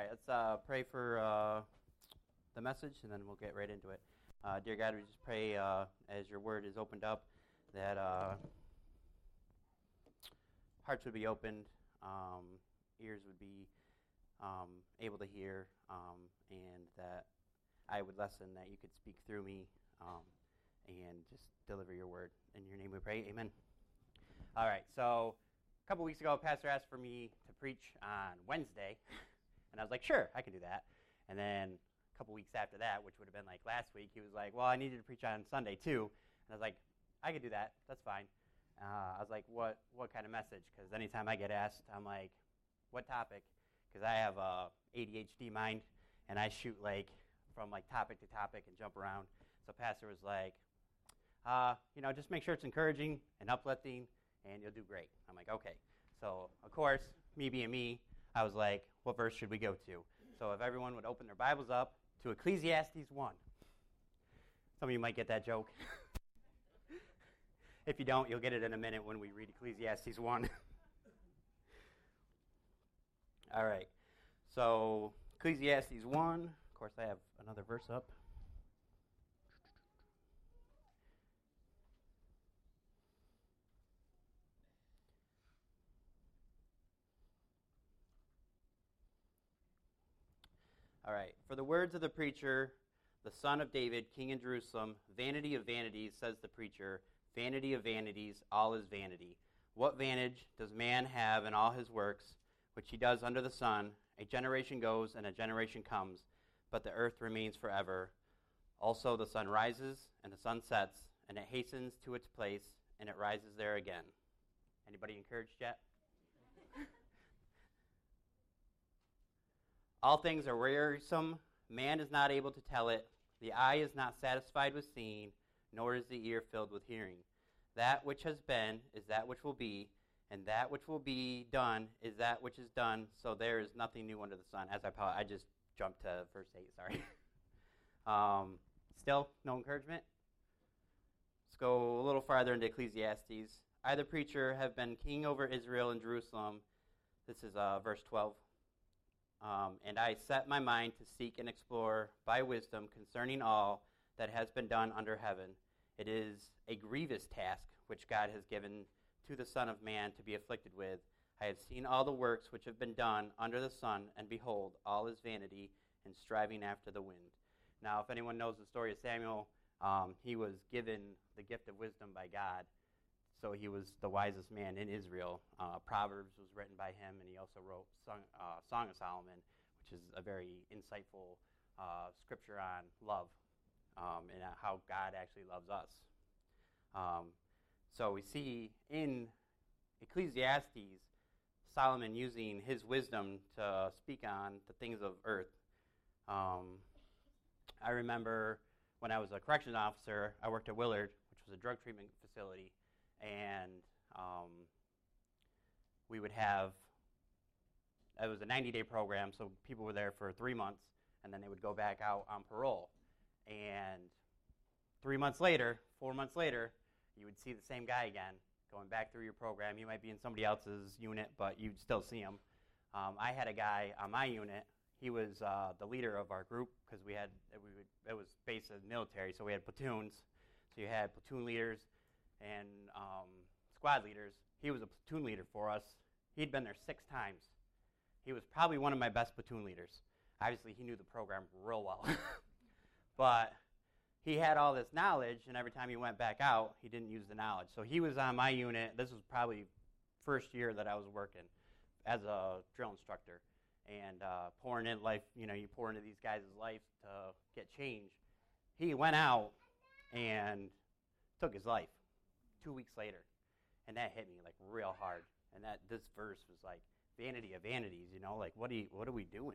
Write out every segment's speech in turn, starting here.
right, let's pray for the message, and then we'll get right into it. Dear God, we just pray as your word is opened up that hearts would be opened, ears would be able to hear, and that I would listen, that you could speak through me, and just deliver your word. In your name we pray, amen. All right, so a couple weeks ago, Pastor asked for me to preach on Wednesday, and I was like, sure, I can do that. And then a couple weeks after that, which would have been like last week, he was like, well, I need you to preach on Sunday too. And I was like, I can do that. That's fine. I was like, what kind of message? Because anytime I get asked, I'm like, what topic? Because I have a ADHD mind, and I shoot like from like topic to topic and jump around. So Pastor was like, just make sure it's encouraging and uplifting, and you'll do great. I'm like, okay. So, of course, me being me, I was like, what verse should we go to? So if everyone would open their Bibles up to Ecclesiastes 1. Some of you might get that joke. If you don't, you'll get it in a minute when we read Ecclesiastes 1. All right. So Ecclesiastes 1. Of course, I have another verse up. All right. For the words of the preacher, the son of David, king in Jerusalem, vanity of vanities, says the preacher, vanity of vanities, all is vanity. What vantage does man have in all his works, which he does under the sun? A generation goes and a generation comes, but the earth remains forever. Also the sun rises and the sun sets, and it hastens to its place, and it rises there again. Anybody encouraged yet? All things are wearisome. Man is not able to tell it. The eye is not satisfied with seeing, nor is the ear filled with hearing. That which has been is that which will be, and that which will be done is that which is done, so there is nothing new under the sun. I just jumped to verse 8, sorry. Still, no encouragement? Let's go a little farther into Ecclesiastes. I, the preacher, have been king over Israel and Jerusalem. This is verse 12. And I set my mind to seek and explore by wisdom concerning all that has been done under heaven. It is a grievous task which God has given to the Son of Man to be afflicted with. I have seen all the works which have been done under the sun, and behold, all is vanity and striving after the wind. Now, if anyone knows the story of Samuel, he was given the gift of wisdom by God, so he was the wisest man in Israel. Proverbs was written by him, and he also wrote Song of Solomon, which is a very insightful scripture on love and how God actually loves us. So we see in Ecclesiastes, Solomon using his wisdom to speak on the things of earth. I remember when I was a corrections officer, I worked at Willard, which was a drug treatment facility, and we would have, it was a 90-day program, so people were there for 3 months, and then they would go back out on parole. And 4 months later, you would see the same guy again, going back through your program. He might be in somebody else's unit, but you'd still see him. I had a guy on my unit. He was the leader of our group, because it was based in the military, so we had platoons. So you had platoon leaders and squad leaders. He was a platoon leader for us. He'd been there 6 times. He was probably one of my best platoon leaders. Obviously, he knew the program real well. But he had all this knowledge, and every time he went back out, he didn't use the knowledge. So he was on my unit. This was probably first year that I was working as a drill instructor. And pouring in life, you pour into these guys' life to get change. He went out and took his life 2 weeks later. And that hit me like real hard. And this verse was like, vanity of vanities, like what are we doing?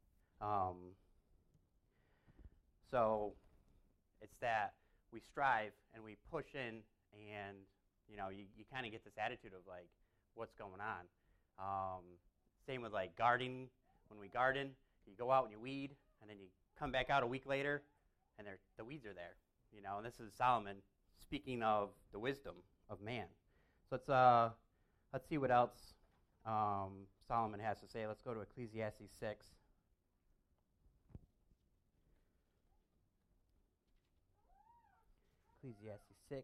So it's that we strive and we push in, and you kind of get this attitude of like, what's going on? Same with like gardening. When we garden, you go out and you weed, and then you come back out a week later, and the weeds are there. And this is Solomon speaking of the wisdom of man. So let's see what else Solomon has to say. Let's go to Ecclesiastes 6. Ecclesiastes 6.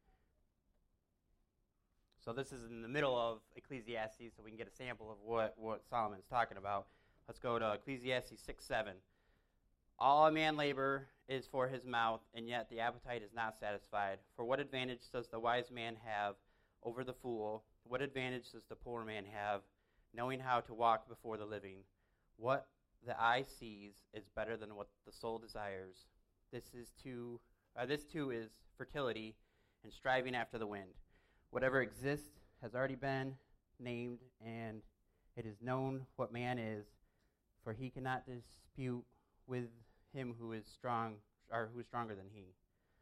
So this is in the middle of Ecclesiastes, so we can get a sample of what Solomon's talking about. Let's go to Ecclesiastes 6:7. All a man labor is for his mouth, and yet the appetite is not satisfied. For what advantage does the wise man have over the fool? What advantage does the poor man have, knowing how to walk before the living? What the eye sees is better than what the soul desires. This too is fertility and striving after the wind. Whatever exists has already been named, and it is known what man is, for he cannot dispute with him who is strong, or who is stronger than he.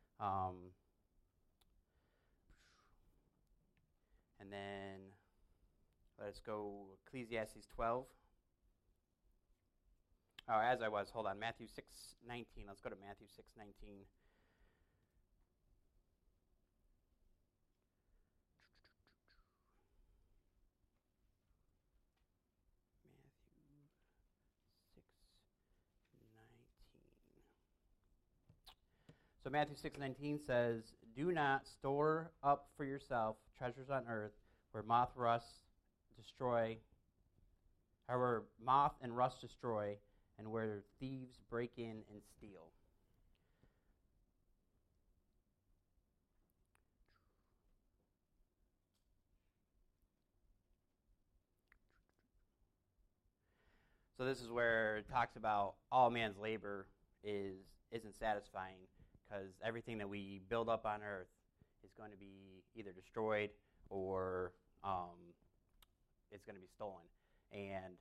And then let's go Ecclesiastes 12. Oh, hold on, Matthew 6:19. Let's go to Matthew 6:19. So Matthew 6:19 says, "Do not store up for yourself treasures on earth, where moth and rust destroy, and where thieves break in and steal." So this is where it talks about all man's labor isn't satisfying, because everything that we build up on earth is going to be either destroyed or it's going to be stolen. And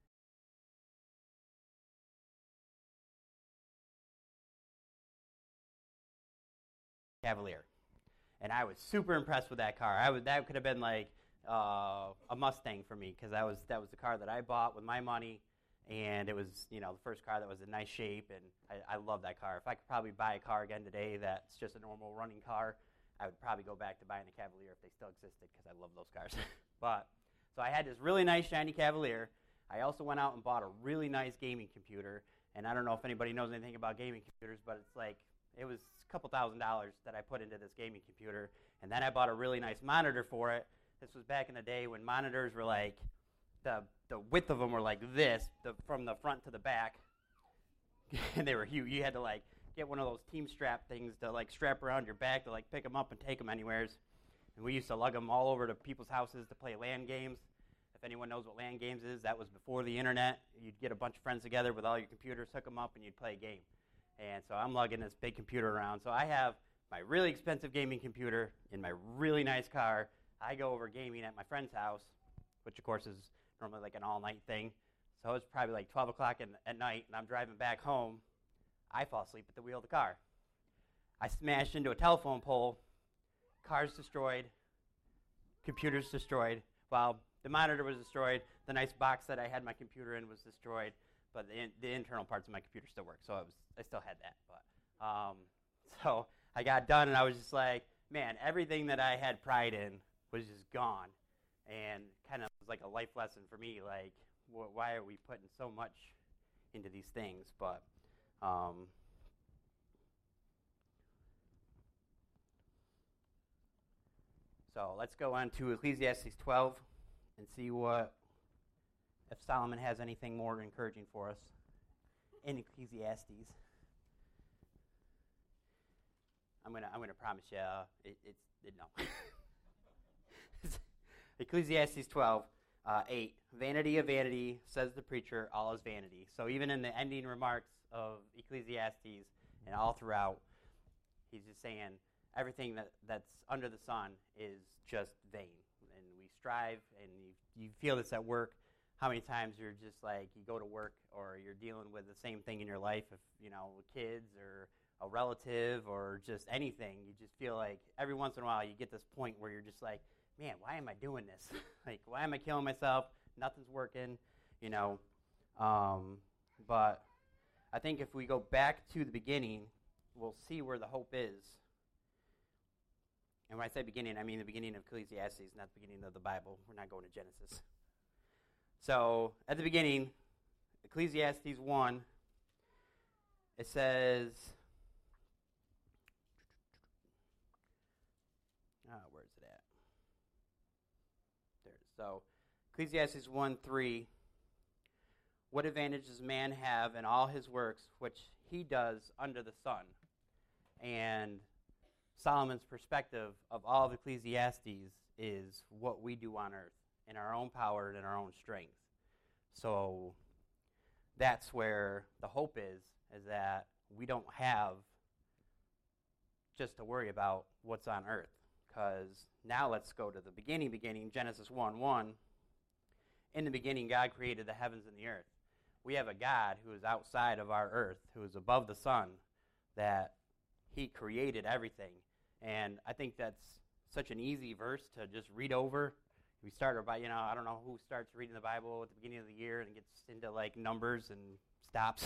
Cavalier. And I was super impressed with that car. That could have been like a Mustang for me, because that was the car that I bought with my money. And it was, the first car that was in nice shape, and I love that car. If I could probably buy a car again today that's just a normal running car, I would probably go back to buying a Cavalier if they still existed, because I love those cars. So I had this really nice shiny Cavalier. I also went out and bought a really nice gaming computer, and I don't know if anybody knows anything about gaming computers, but it was a couple $1,000s that I put into this gaming computer, and then I bought a really nice monitor for it. This was back in the day when monitors were like, the width of them were like this, from the front to the back, and they were huge. You had to get one of those team strap things to strap around your back to pick them up and take them anywheres. And we used to lug them all over to people's houses to play LAN games. If anyone knows what LAN games is, that was before the internet. You'd get a bunch of friends together with all your computers, hook them up, and you'd play a game. And so I'm lugging this big computer around. So I have my really expensive gaming computer in my really nice car. I go over gaming at my friend's house, which of course is normally an all-night thing. So it's probably 12 o'clock at night, and I'm driving back home. I fall asleep at the wheel of the car. I smashed into a telephone pole. Car's destroyed. Computer's destroyed. Well, the monitor was destroyed. The nice box that I had my computer in was destroyed. But the internal parts of my computer still work, so I still had that. But so I got done, and I was just like, man, everything that I had pride in was just gone. And kind of was like a life lesson for me, why are we putting so much into these things? But so let's go on to Ecclesiastes 12 and see if Solomon has anything more encouraging for us in Ecclesiastes. I'm gonna promise you no. Ecclesiastes 12, 8. Vanity of vanity, says the preacher, all is vanity. So even in the ending remarks of Ecclesiastes and all throughout, he's just saying everything that's under the sun is just vain. And we strive, and you feel this at work. How many times you're just you go to work, or you're dealing with the same thing in your life, if kids or a relative or just anything, you just feel like every once in a while you get this point where you're just man, why am I doing this? Why am I killing myself? Nothing's working, But I think if we go back to the beginning, we'll see where the hope is. And when I say beginning, I mean the beginning of Ecclesiastes, not the beginning of the Bible. We're not going to Genesis. So at the beginning, Ecclesiastes 1, it says, So, Ecclesiastes 1:3, what advantage does man have in all his works which he does under the sun? And Solomon's perspective of all of Ecclesiastes is what we do on earth in our own power and in our own strength. So that's where the hope is that we don't have just to worry about what's on earth. Because now let's go to the beginning, Genesis 1:1. In the beginning, God created the heavens and the earth. We have a God who is outside of our earth, who is above the sun, that he created everything. And I think that's such an easy verse to just read over. We start about, I don't know who starts reading the Bible at the beginning of the year and gets into like numbers and stops.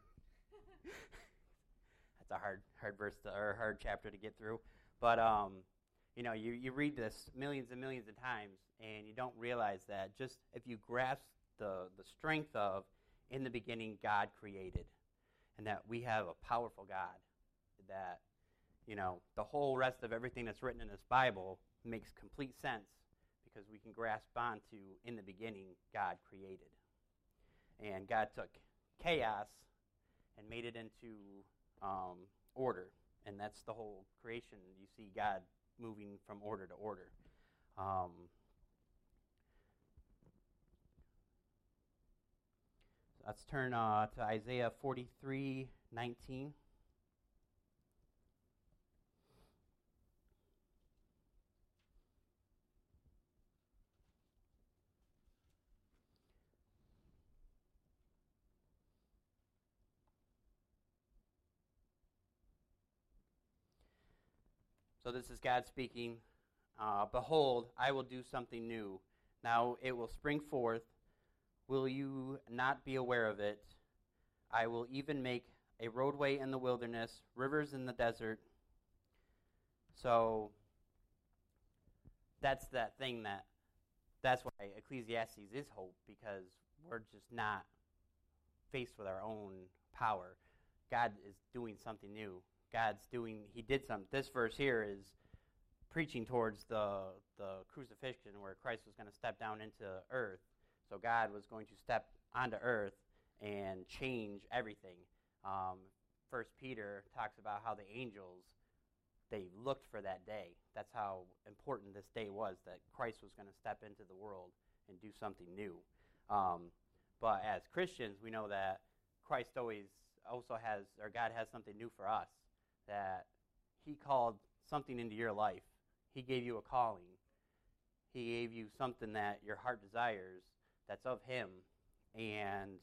That's a hard verse or hard chapter to get through. But you read this millions and millions of times, and you don't realize that just if you grasp the strength of in the beginning God created, and that we have a powerful God, that the whole rest of everything that's written in this Bible makes complete sense because we can grasp onto in the beginning God created. And God took chaos and made it into order. And that's the whole creation. You see God moving from order to order. Let's turn to Isaiah 43:19. So this is God speaking. Behold, I will do something new. Now it will spring forth. Will you not be aware of it? I will even make a roadway in the wilderness, rivers in the desert. So that's that thing that's why Ecclesiastes is hope, because we're just not faced with our own power. God is doing something new. He did something. This verse here is preaching towards the crucifixion where Christ was going to step down into earth. So God was going to step onto earth and change everything. First Peter talks about how the angels, they looked for that day. That's how important this day was, that Christ was going to step into the world and do something new. But as Christians, we know that Christ God has something new for us, that he called something into your life. He gave you a calling. He gave you something that your heart desires that's of him. And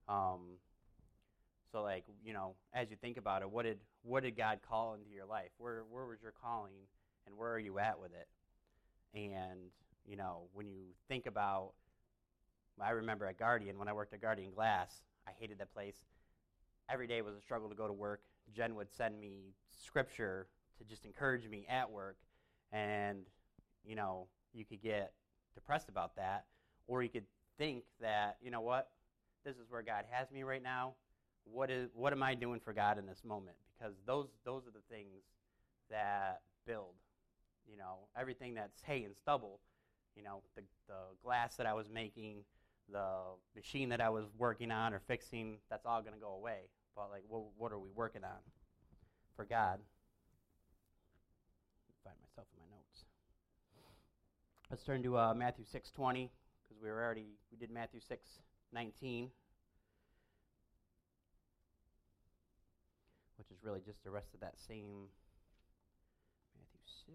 so as you think about it, what did God call into your life? Where was your calling, and where are you at with it? And when you think about, I remember at Guardian, when I worked at Guardian Glass, I hated that place. Every day was a struggle to go to work. Jen would send me scripture to just encourage me at work, and you could get depressed about that, or you could think that, this is where God has me right now. What am I doing for God in this moment? Because those are the things that build. Everything that's hay and stubble. The glass that I was making, the machine that I was working on or fixing, that's all going to go away. But what are we working on for God? Find myself in my notes. Let's turn to Matthew 6:20, because we did Matthew 6:19, which is really just the rest of that same Matthew 6.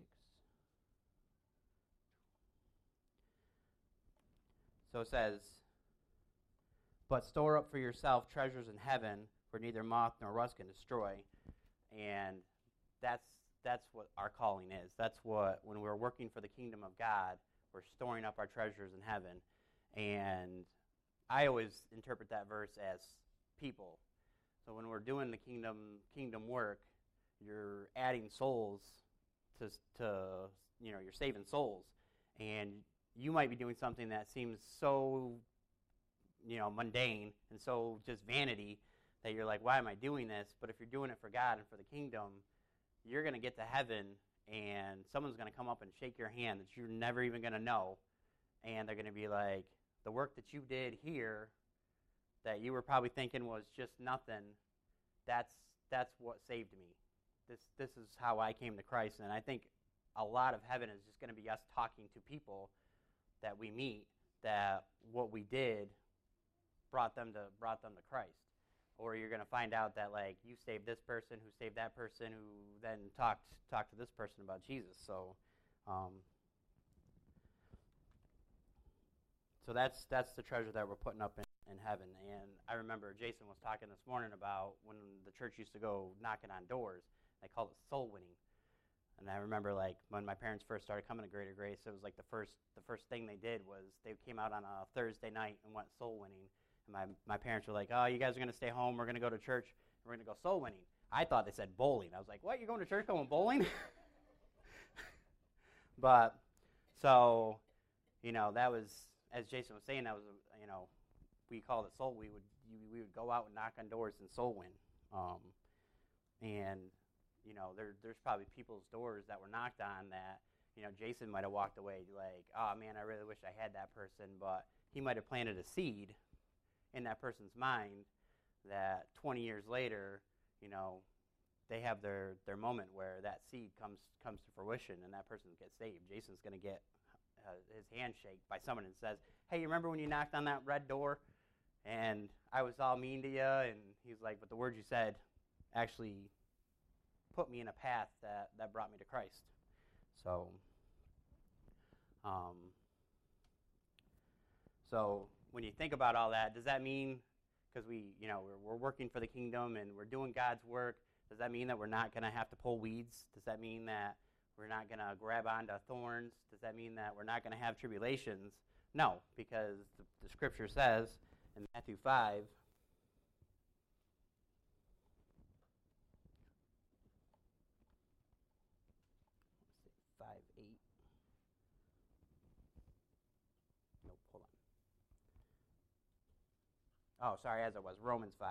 So it says, but store up for yourself treasures in heaven, where neither moth nor rust can destroy. And that's what our calling is. That's what, when we're working for the kingdom of God, we're storing up our treasures in heaven. And I always interpret that verse as people. So when we're doing the kingdom work, you're adding souls to you're saving souls. And you might be doing something that seems so mundane and so just vanity that you're like, why am I doing this? But if you're doing it for God and for the kingdom, you're going to get to heaven and someone's going to come up and shake your hand that you're never even going to know, and they're going to be like, the work that you did here that you were probably thinking was just nothing, that's what saved me. This is how I came to Christ. And I think a lot of heaven is just going to be us talking to people that we meet, that what we did brought them to Christ. Or you're going to find out that, like, you saved this person who saved that person who then talked to this person about Jesus. So that's the treasure that we're putting up in heaven. And I remember Jason was talking this morning about when the church used to go knocking on doors. They called it soul winning. And I remember, like, when my parents first started coming to Greater Grace, it was like the first thing they did was they came out on a Thursday night and went soul winning. And my parents were like, oh, you guys are going to stay home. We're going to go to church. And we're going to go soul winning. I thought they said bowling. I was like, what? You're going to church going bowling? But, so, that was, as Jason was saying, that was, we called it soul. We would go out and knock on doors and soul win. And, there's probably people's doors that were knocked on that, Jason might have walked away like, oh, man, I really wish I had that person. But he might have planted a seed in that person's mind that 20 years later, they have their moment where that seed comes to fruition and that person gets saved. Jason's going to get his hand shaked by someone and says, hey, you remember when you knocked on that red door and I was all mean to you? And he's like, but the words you said actually put me in a path that brought me to Christ. So, when you think about all that, does that mean, because we're working for the kingdom and we're doing God's work, does that mean that we're not going to have to pull weeds? Does that mean that we're not going to grab onto thorns? Does that mean that we're not going to have tribulations? No, because the scripture says in Matthew 5, 8. Nope, hold on. Oh, sorry, as it was, Romans 5.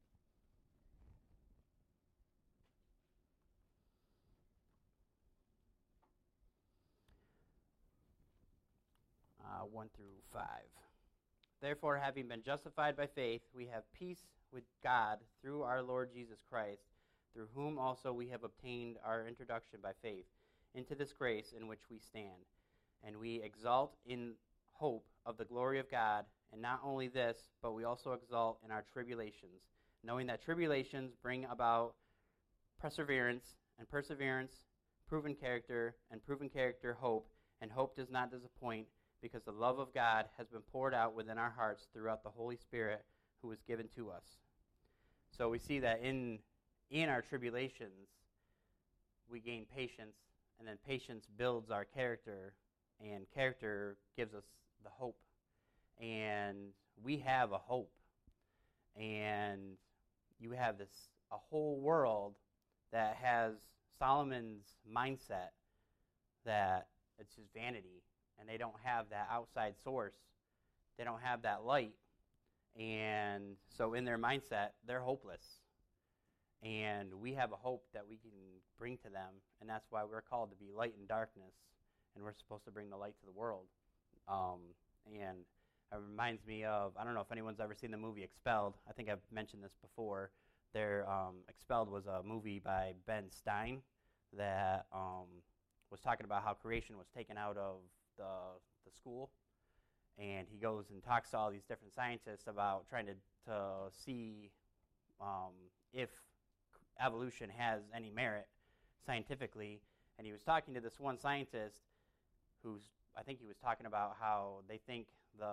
1 through 5. Therefore, having been justified by faith, we have peace with God through our Lord Jesus Christ, through whom also we have obtained our introduction by faith into this grace in which we stand. And we exult in hope of the glory of God, and not only this, but we also exult in our tribulations, knowing that tribulations bring about perseverance, and perseverance, proven character, and proven character, hope, and hope does not disappoint, because the love of God has been poured out within our hearts throughout the Holy Spirit who was given to us. So we see that in our tribulations, we gain patience, and then patience builds our character, and character gives us the hope. And we have a hope. And you have a whole world that has Solomon's mindset that it's just vanity, and they don't have that outside source. They don't have that light. And so in their mindset, they're hopeless. And we have a hope that we can bring to them, and that's why we're called to be light in darkness, and we're supposed to bring the light to the world. And it reminds me of, I don't know if anyone's ever seen the movie Expelled. I think I've mentioned this before. Expelled was a movie by Ben Stein that was talking about how creation was taken out of the school, and he goes and talks to all these different scientists about trying to see if evolution has any merit scientifically. And he was talking to this one scientist I think he was talking about how they think the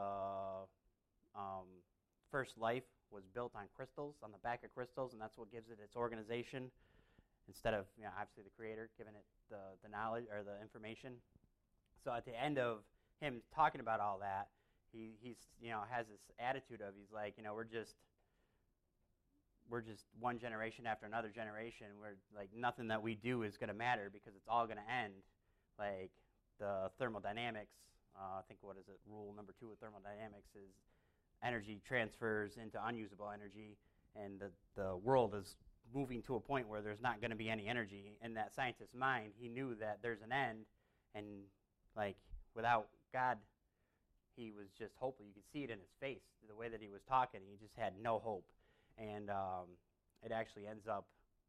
first life was built on crystals, on the back of crystals, and that's what gives it its organization, instead of, obviously the creator giving it the knowledge or the information. So at the end of him talking about all that, he's has this attitude of, he's like, we're just one generation after another generation. We're like, nothing that we do is going to matter because it's all going to end. Like the thermodynamics, I think, what is it? Rule number 2 of thermodynamics is energy transfers into unusable energy, and the world is moving to a point where there's not going to be any energy. In that scientist's mind, he knew that there's an end, and like without God he was just hopeless. You could see it in his face, the way that he was talking. He just had no hope. And it actually ends up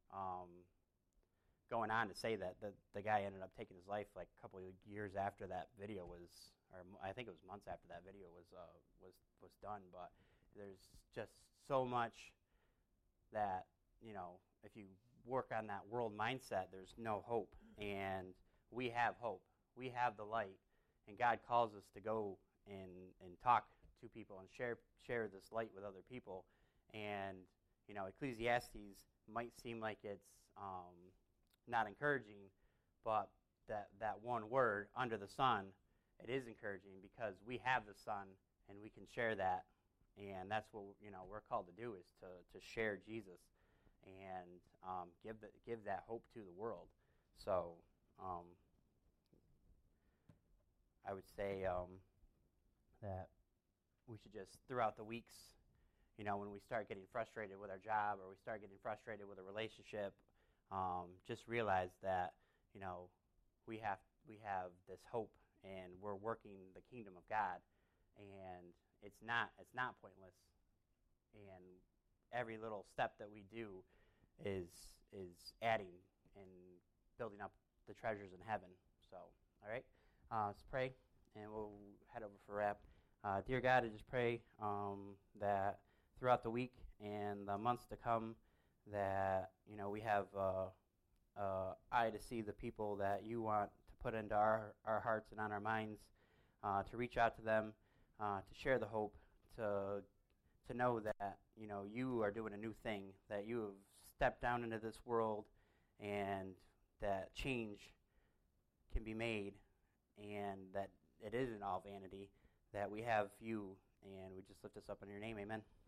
going on to say that the guy ended up taking his life like a couple of years after that video was, or I think it was months after that video was done. But there's just so much that, if you work on that world mindset, there's no hope. And we have hope. We have the light. And God calls us to go and talk to people and share this light with other people. And, Ecclesiastes might seem like it's not encouraging, but that one word, under the sun, it is encouraging because we have the sun and we can share that. And that's what, we're called to do, is to share Jesus and give that hope to the world. So I would say that we should just, throughout the weeks, when we start getting frustrated with our job or we start getting frustrated with a relationship, just realize that, we have this hope and we're working the kingdom of God, and it's not pointless. And every little step that we do is adding and building up the treasures in heaven. So, all right, let's pray, and we'll head over for wrap. Dear God, I just pray that throughout the week and the months to come, that we have eye to see the people that you want to put into our hearts and on our minds, to reach out to them, to share the hope, to know that you are doing a new thing, that you have stepped down into this world, and that change can be made, and that it isn't all vanity, that we have you, and we just lift us up in your name. Amen.